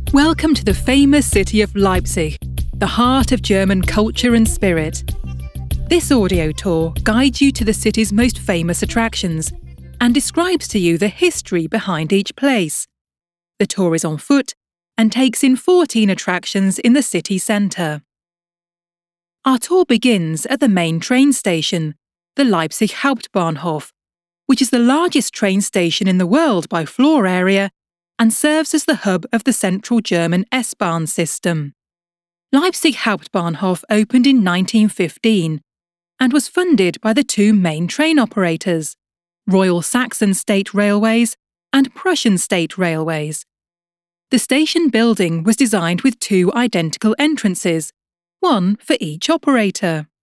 Welcome to the famous city of Leipzig, the heart of German culture and spirit. This audio tour guides you to the city's most famous attractions and describes to you the history behind each place. The tour is on foot and takes in 14 attractions in the city centre. Our tour begins at the main train station, the Leipzig Hauptbahnhof, which is the largest train station in the world by floor area and serves as the hub of the central German S-Bahn system. Leipzig Hauptbahnhof opened in 1915 and was funded by the two main train operators, Royal Saxon State Railways and Prussian State Railways. The station building was designed with two identical entrances, one for each operator.